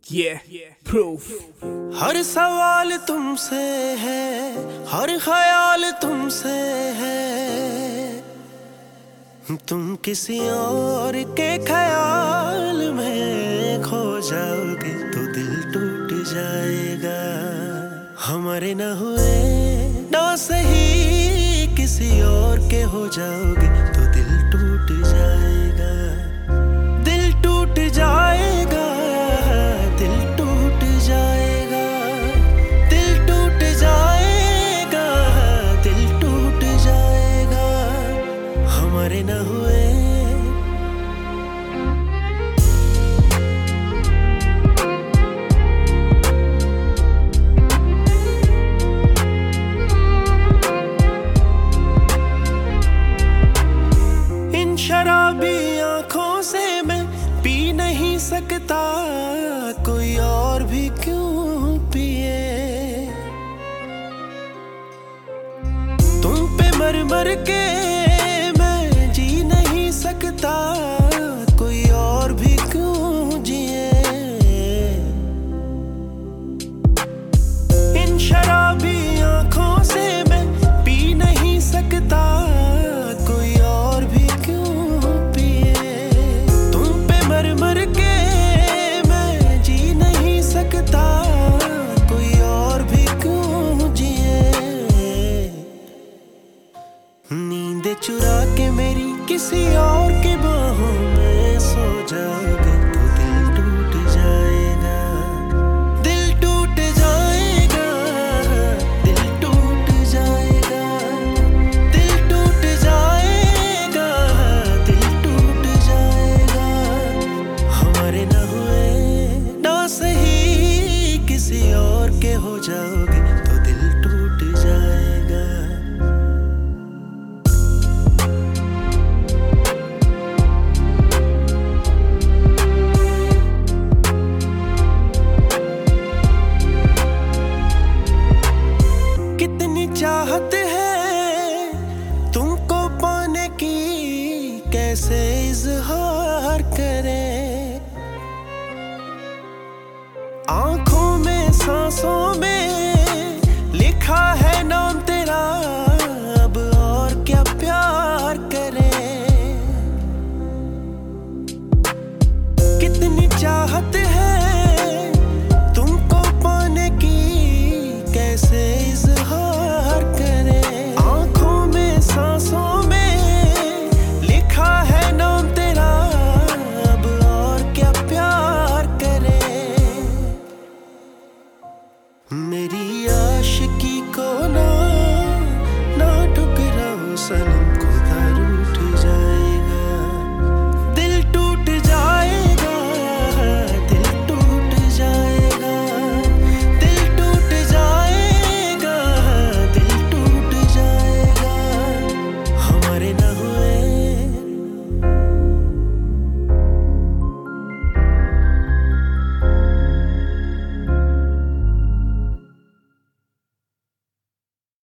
Yeah, proof. हर सवाल तुमसे है, हर ख्याल तुमसे है। तुम किसी और के ख्याल में खो जाओगे तो दिल टूट जाएगा। हमारे न हुए ना सही किसी और के हो जाओगे तो दिल टूट जाएगा। दिल टूट जाएगा, दिल टूट जाएगा, दिल टूट जाएगा, दिल टूट जाएगा। हमारे न हुए इन शराबी आंखों से मैं पी नहीं सकता, कोई और भी क्यों पिए। तुम पे मर मर के मैं जी नहीं सकता, कोई और भी क्यों जिए। इन शराबी आंखों से मैं पी नहीं सकता, कोई और भी क्यों पिए। तुम पे मर मर के मैं जी नहीं सकता, कोई और भी क्यों जिए। नींद चुरा के मेरी किसी और के बाहों में सो जाओगे तो दिल टूट जाएगा। दिल टूट जाएगा, दिल टूट जाएगा, दिल टूट जाएगा, दिल टूट जाएगा। हमारे न हुए ना सही किसी और के हो जाओगे तो दिल टूट जाएगा। कितनी चाहत है तुमको पाने की, कैसे इजहार करें। आंखों में सांसों में लिखा है नाम तेरा, अब और क्या प्यार करें। कितनी चाहत है तुमको पाने की, कैसे इजहार करें। आंखों में सांसों में लिखा है नाम तेरा, अब और क्या प्यार करें। मेरी आशिकी को ना ठुकराओ सनम।